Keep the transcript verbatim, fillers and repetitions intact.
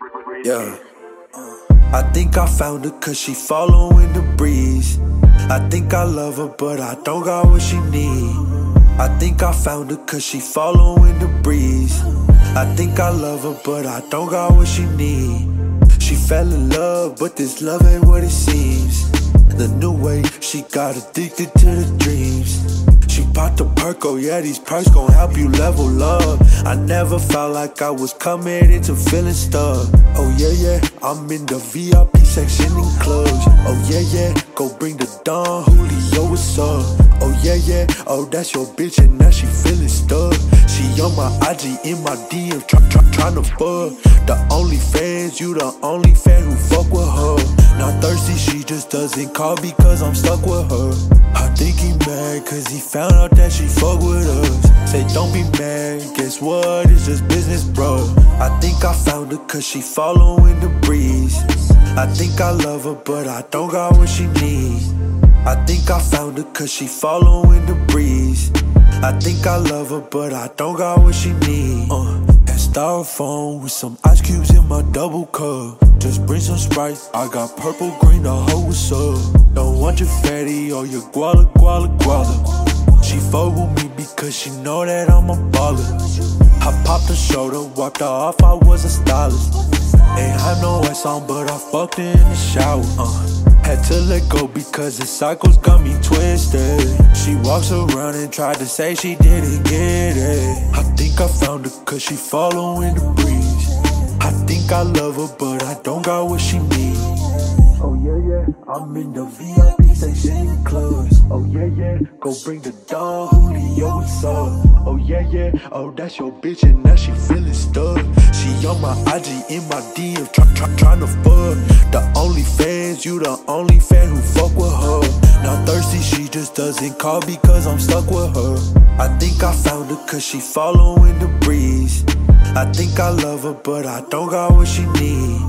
Yeah. I think I found her cause she following the breeze. I think I love her but I don't got what she need. I think I found her cause she following the breeze. I think I love her but I don't got what she need. She fell in love but this love ain't what it seems. The new way, she got addicted to the dreams. She popped a perk, oh yeah, these perks gon' help you level up. I never felt like I was committed to feeling stuck. Oh yeah, yeah, I'm in the V I P section in clubs. Oh yeah, yeah, go bring the Don Julio, what's up? Oh yeah, yeah, oh that's your bitch and now she feeling stuck. She on my I G, in my D M, try, try, tryna fuck. The only fans, you the only fan who fuck with her. Not thirsty, she just doesn't call because I'm stuck with her. I think he mad cause he found out that she fuck with us. Say don't be mad, guess what, it's just business, bro. I think I found her cause she following the breeze. I think I love her but I don't got what she needs. I think I found her cause she following the breeze. I think I love her but I don't got what she needs. uh, And styrofoam with some ice cubes in my double cup. Just bring some Sprite, I got purple, green, the hoe, what's up? Don't want your fatty or your guala, guala, guala. She fuck with me because she know that I'm a baller. I popped her shoulder, wiped her off, I was a stylist. Ain't had no ice on, but I fucked her in the shower. uh. Had to let go because the cycles got me twisted. She walks around and tried to say she didn't get it. I think I found her cause she following the breeze. I think I love her but I don't got what she needs. Oh yeah, yeah, I'm in the V I P section in clubs. Oh yeah, yeah, go bring the Don Julio, what's up? Oh yeah, yeah, oh that's your bitch and now she feeling stuck. She on my I G, in my D M, try, try, tryna fuck. The only fans, you the only fan who fuck with her. Not thirsty, she just doesn't call because I'm stuck with her. I think I found her cause she following the breeze. I think I love her but I don't got what she needs.